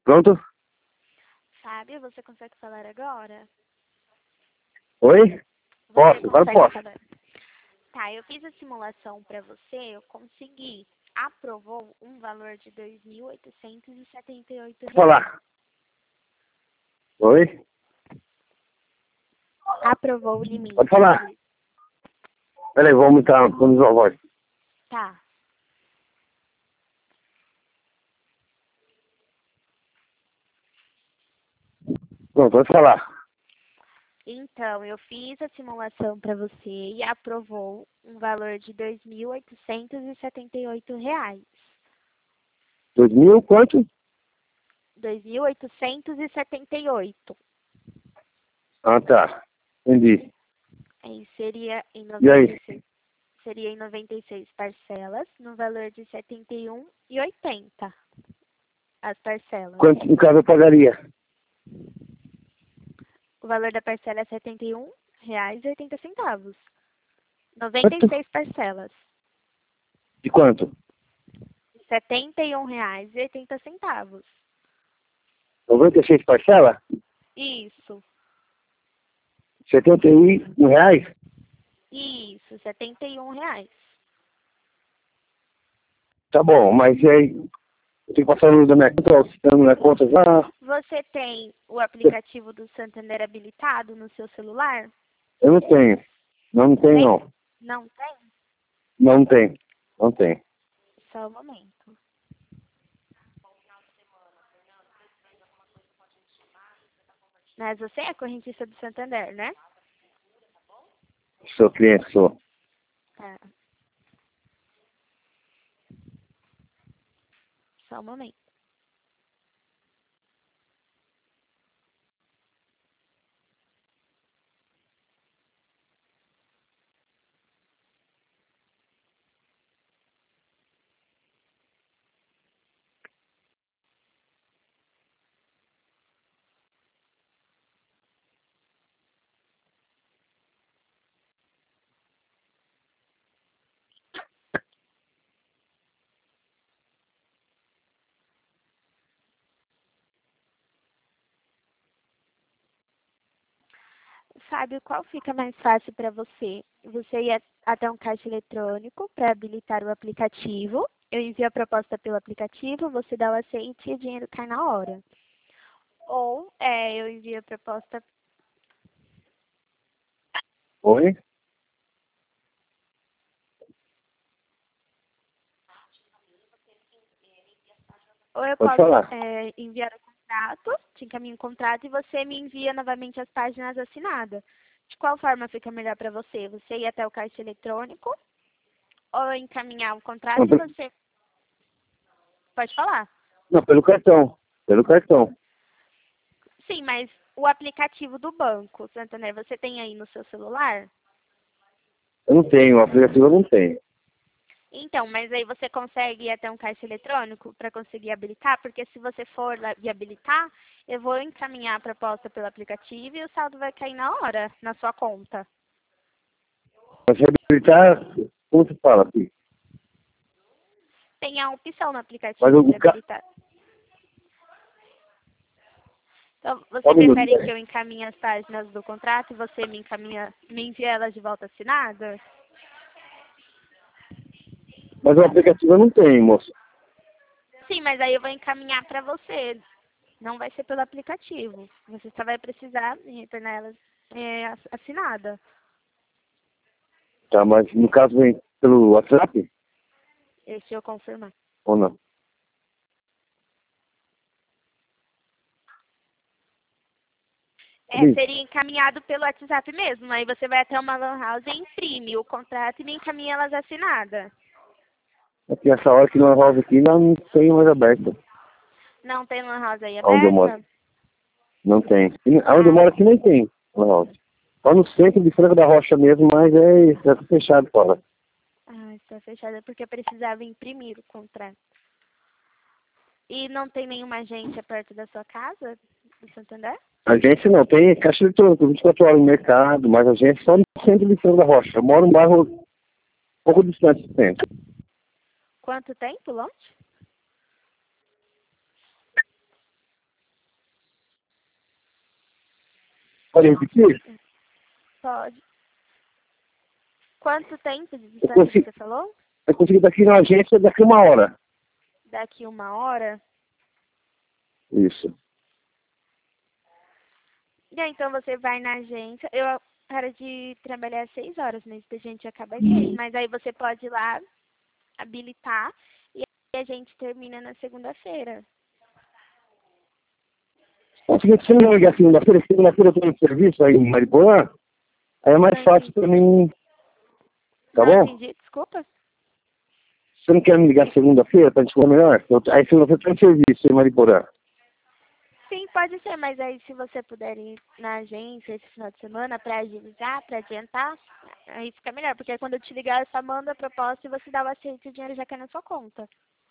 Pronto? Fábio, você consegue falar agora? Oi? Você Posso, agora consegue posso. falar? Tá, eu fiz a simulação para você, eu consegui. Aprovou um valor de R$ 2.878. Pode falar. Oi? Aprovou o limite. Pode falar. Peraí, vou aumentar a voz. Tá. Não, pode falar. Então, eu fiz a simulação para você e aprovou um valor de R$ 2.878. 2000, quanto? R$ 2.878. Ah, tá. Entendi. Aí seria em E aí? 96 parcelas, no valor de R$ 71,80 as parcelas. Quanto, no caso, eu pagaria? O valor da parcela é R$ 71,80. Quanto? 96 parcelas. De quanto? R$ 71,80. 96 parcela? Isso. R$ 71. Isso, R$ 71. Tá bom, mas e aí? Eu tenho que passar o número da minha conta, se tá na minha conta já. Você tem o aplicativo do Santander habilitado no seu celular? Eu não tenho. Não tenho, Tem? não. Não tem? Não tem. Não tem. Só um momento. Mas você é correntista do Santander, né? Sou cliente, sou. Tá. Só um momento. Fábio, qual fica mais fácil para você? Você ir até um caixa eletrônico para habilitar o aplicativo. Eu envio a proposta pelo aplicativo, você dá o aceite e o dinheiro cai na hora. Ou eu envio a proposta. Oi? Ou eu Pode posso falar. enviar o contrato, te encaminho o contrato e você me envia novamente as páginas assinadas. De qual forma fica melhor para você? Você ir até o caixa eletrônico ou encaminhar o Não, contrato e você. Pode falar? não, pelo cartão. Pelo cartão. Sim, mas o aplicativo do banco, Santander, você tem aí no seu celular? Eu não tenho, o aplicativo eu não tenho. Então, mas aí você consegue ir até um caixa eletrônico para conseguir habilitar? Porque se você for lá e habilitar, eu vou encaminhar a proposta pelo aplicativo e o saldo vai cair na hora, na sua conta. Mas reabilitar, como se fala aqui? Tem a opção no Mas aplicativo de habilitar. Então, só você um minuto. prefere que eu encaminhe as páginas do contrato e você me envia elas de volta assinadas? Mas o aplicativo eu não tenho, moço. Sim, mas aí eu vou encaminhar para você. Não vai ser pelo aplicativo. Você só vai precisar retornar elas assinada. Tá, mas no caso vem pelo WhatsApp Deixa eu confirmar. ou não? Sim. Seria encaminhado pelo WhatsApp mesmo. Aí você vai até uma lan house e imprime o contrato e me encaminha elas assinadas. Aqui essa hora que nós house aqui não tem mais aberta. Não tem lan house aí Onde eu moro. aberta? Não tem. E onde eu Ah, moro aqui nem tem lan house. Só no centro de Franca da Rocha mesmo, mas é fechado fora. está fechada porque precisava imprimir o contrato. E não tem nenhuma agência perto da sua casa, do Santander? A gente não tem caixa eletrônica 24 horas no mercado, mas a gente só no centro de Franca da Rocha. Eu moro num bairro um pouco distante do centro. Quanto tempo longe? Pode repetir? Pode. Quanto tempo de distância você falou? Eu consigo estar aqui na agência daqui 1 hora. Daqui 1 hora? Isso. E aí, então você vai na agência. Eu paro de trabalhar às 6 horas, mas a gente acaba às 6. Mas aí você pode ir lá, habilitar, e aí a gente termina na segunda-feira. É o seguinte, se eu não ligar segunda-feira eu estou em serviço aí em Mariporã, aí é mais fácil para mim, tá Não bom? entendi, desculpa. Você não quer me ligar segunda-feira para a gente falar melhor? Aí segunda-feira eu estou em serviço em Mariporã. Sim, pode ser, mas aí se você puder ir na agência esse final de semana para agilizar, para adiantar, aí fica melhor, porque aí quando eu te ligar, eu só mando a proposta e você dá o aceite e o dinheiro já cai na sua conta.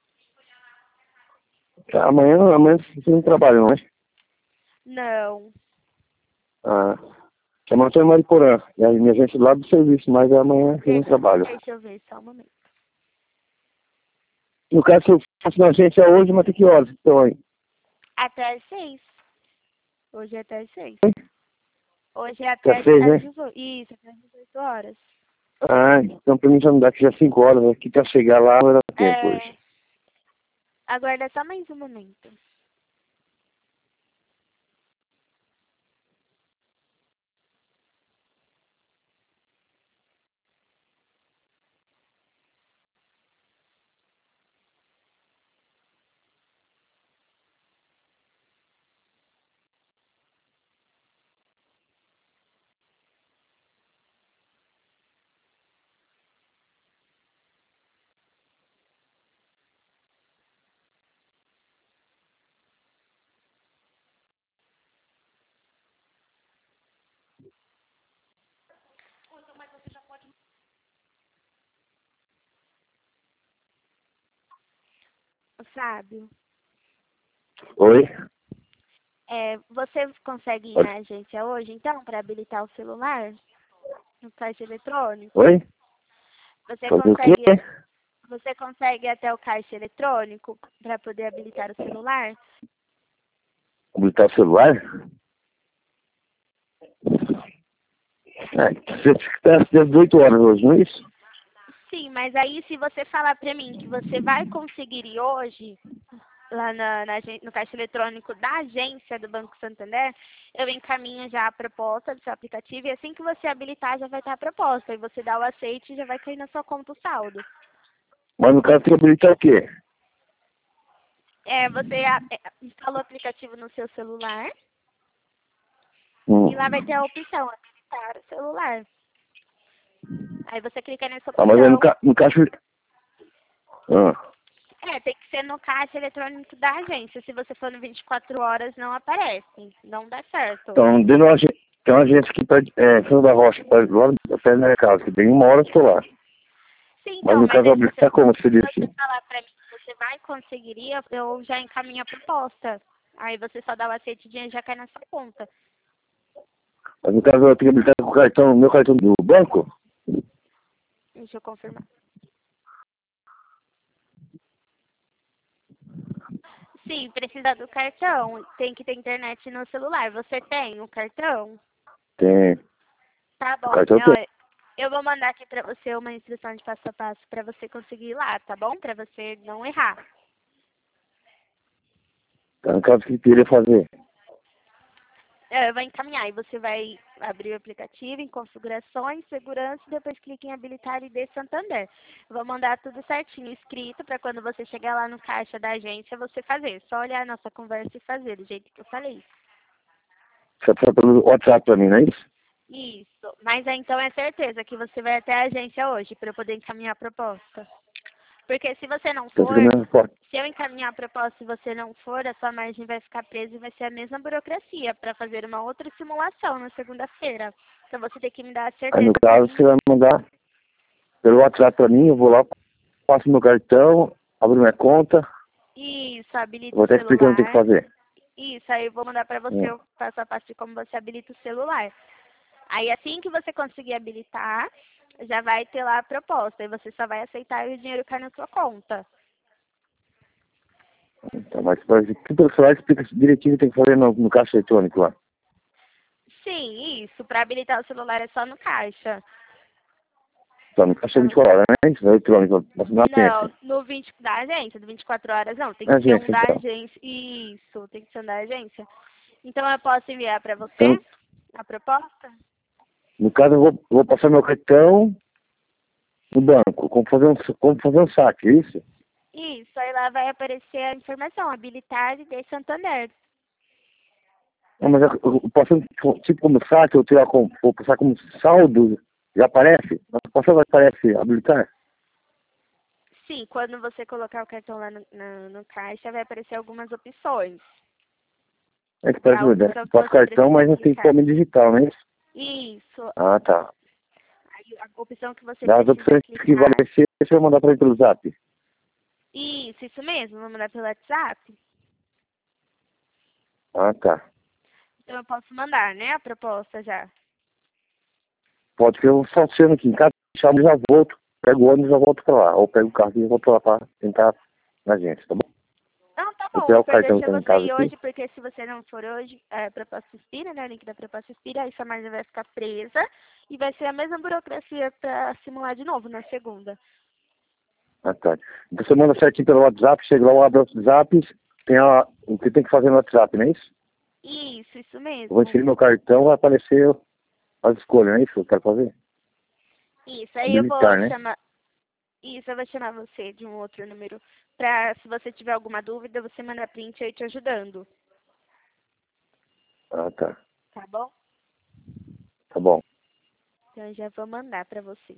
Tá, amanhã você não trabalha, não é? Não. Ah, amanhã eu estou em Mariporã. E a minha agência lá do serviço, mas amanhã eu não trabalho. Deixa eu ver só um momento. No caso, se eu fosse na agência hoje, mas tem que horas então aí? Até às 6. Hoje é até às 6. Hoje é Até até às 6, às né? 18. Isso, até às 18 horas. Ah, então pra mim já não dá, que já 5 horas, aqui pra chegar lá não vai dar tempo hoje. Aguarda só mais um momento. Fábio, Oi? você consegue ir na agência hoje, então, para habilitar o celular no caixa eletrônico? Oi? Você Fazer o quê? consegue ir até o caixa eletrônico para poder habilitar o celular? Habilitar o celular? Você está às 18 horas hoje, não é isso? Sim, mas aí se você falar para mim que você vai conseguir ir hoje lá no caixa eletrônico da agência do Banco Santander, eu encaminho já a proposta do seu aplicativo e assim que você habilitar já vai estar a proposta. E você dá o aceite e já vai cair na sua conta o saldo. Mas no caso tem que habilitar o quê? Você instala o aplicativo no seu celular Hum. e lá vai ter a opção habilitar o celular. Aí você clica nessa Ah, mas aí opção. no caixa... Ah. Tem que ser no caixa eletrônico da agência. Se você for no 24 horas, não aparece. Não dá certo. Então, dentro da agência, tem uma agência aqui perto, São da Rocha, perto da minha casa, que tem 1 hora eu estou lá. Sim, Mas então, no mas caso aí se habilitar como você se disse? você falar pra mim que você vai conseguir ir, eu já encaminho a proposta. Aí você só dá o aceite e o dinheiro já cai na sua conta. Mas no caso eu tenho que habilitar com o cartão, meu cartão do banco? Deixa eu confirmar. Sim, precisa do cartão. Tem que ter internet no celular. Você tem o cartão? Tem. Tá O bom. cartão tem. Eu vou mandar aqui pra você uma instrução de passo a passo pra você conseguir ir lá, tá bom? Pra você não errar. Tá, no caso, o que eu queria fazer? Eu vou encaminhar e você vai abrir o aplicativo em configurações, segurança e depois clique em habilitar ID Santander. Eu vou mandar tudo certinho escrito para quando você chegar lá no caixa da agência você fazer. Só olhar a nossa conversa e fazer do jeito que eu falei. Você precisa pelo WhatsApp pra mim, não é isso? Isso. Mas aí, então é certeza que você vai até a agência hoje para eu poder encaminhar a proposta. Porque se você não Então for, fica na resposta. se eu encaminhar a proposta e você não for, a sua margem vai ficar presa e vai ser a mesma burocracia para fazer uma outra simulação na segunda-feira. Então você tem que me dar a Aí no certeza para caso mim. você vai mandar pelo WhatsApp pra mim, eu vou lá, passo meu cartão, abro minha conta, Isso, habilita vou o até explicando o que tem que celular. fazer. Isso, aí eu vou mandar para você o passo a passo de como você habilita o celular. Aí assim que você conseguir habilitar, já vai ter lá a proposta. E você só vai aceitar e o dinheiro cai na sua conta. Então, mas tudo pelo celular explica direitinho o que tem que fazer no caixa eletrônico lá. Sim, Sim, isso. Para habilitar o celular é só no caixa. Só no caixa 24 horas, né? Isso é eletrônico, na Não, agência. no 20 da agência, do 24 horas não. Tem Na que ser um agência, da então. agência. Isso, tem que ser um da agência. Então eu posso enviar para Então, você a proposta? no caso, eu vou passar meu cartão no banco. Como fazer um saque, é isso? Isso, aí lá vai aparecer a informação, habilitar de Santander. Não, mas passando, tipo, como saque, eu tirar vou passar como saldo, já aparece? Mas passando aparece habilitar? Sim, quando você colocar o cartão lá no caixa, vai aparecer algumas opções. É que É a parece verdade. opção que Passo você cartão, precisa mas não tem clicar. como digital, não é isso? Isso, Ah, tá. aí a opção que você Das precisa opções que vai clicar. aparecer, você vai mandar para mim pelo zap. Isso mesmo, vou mandar pelo WhatsApp. Ah, tá. Então eu posso mandar, né, a proposta já. Pode que eu só sendo aqui em casa, chamo e já volto. Pego o ônibus e já volto pra lá. Ou pego o carro e volto lá pra tentar na agência, tá bom? Não, tá Vou bom, pegar eu o cartão que deixar tá em você casa ir aqui. hoje, porque se você não for hoje, a proposta expira, né, o link da proposta expira, aí sua margem vai ficar presa e vai ser a mesma burocracia para simular de novo na segunda. Ah, tá. Então você manda certinho pelo WhatsApp, chega lá, eu abro o WhatsApp, tem o que tem que fazer no WhatsApp, não é isso? Isso Eu vou mesmo. inserir meu cartão, vai aparecer as escolhas, não é isso que eu quero fazer? Isso, aí eu vou Habilitar, né? chamar. Isso, eu vou chamar você de um outro número pra, se você tiver alguma dúvida, você manda print aí te ajudando. Ah, tá. Tá bom? Tá bom. Então eu já vou mandar pra você.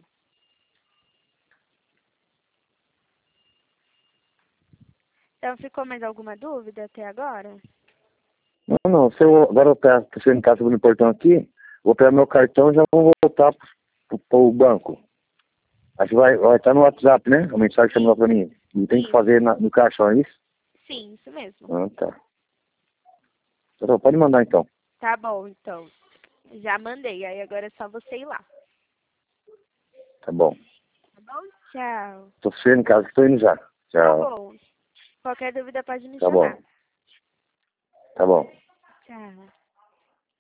Então ficou mais alguma dúvida até agora? Não, não, se eu, agora eu pego, tô chegando em casa no portão aqui, vou pegar meu cartão e já vou voltar pro banco. Acho que vai estar no WhatsApp, né? A mensagem que você mandou pra mim. Não tem que Isso, fazer no caixa, não é isso? sim, isso mesmo. Ah, tá. Então, pode mandar então. Tá bom, então. Já mandei, aí agora é só você ir lá. Tá bom. Tá bom? Tchau. Tô chegando em casa que tô indo já. Tá Tchau. bom. Qualquer dúvida pode me Tá bom. chamar. Tá bom. Tchau.